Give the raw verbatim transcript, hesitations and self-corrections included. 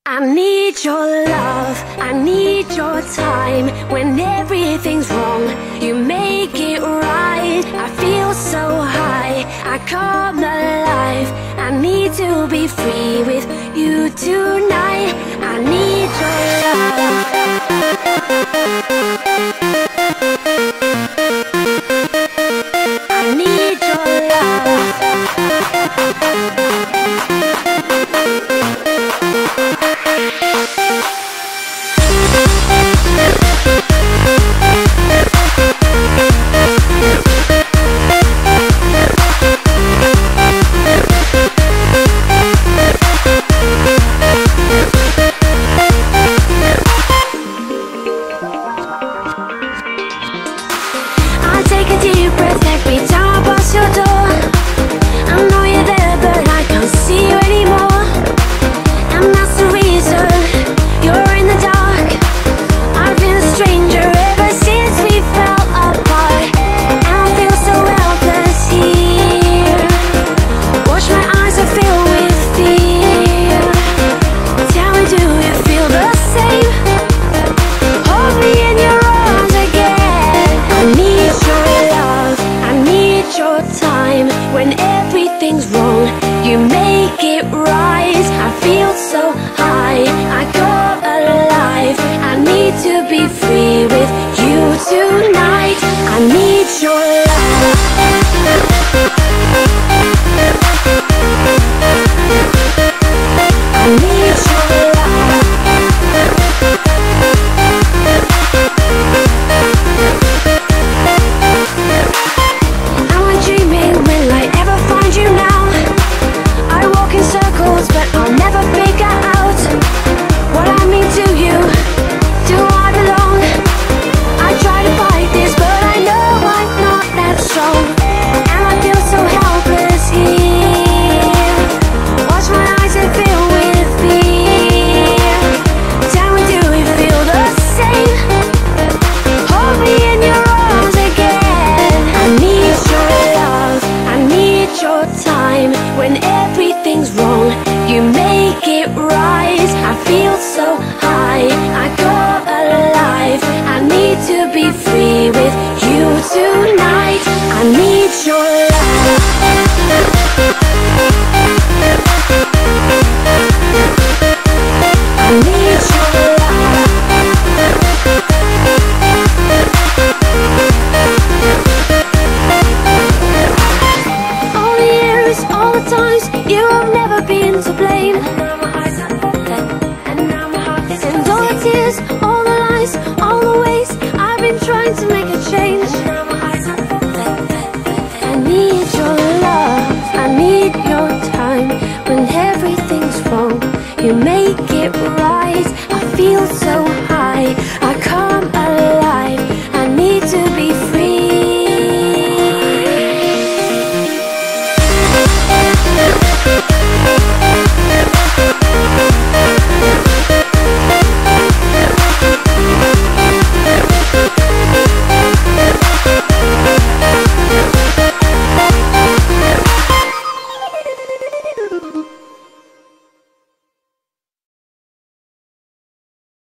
I need your love, I need your time. When everything's wrong, you make it right. I feel so high, I come alive. I need to be free with you tonight. I need your love. I need your love. I take a deep breath every time I pass your door. I know you're there, but I can't see you anymore. And that's the reason you're in the dark. I've been a stranger ever since we fell apart, and I feel so helpless here. Watch my eyes are filled with fear. Tell me, do you feel the same? Hold me in your arms again. I need your love, I need your time. When everything's wrong, you make it right. I feel so high, I come alive. I need to be free with you tonight. I need your love. I need your love.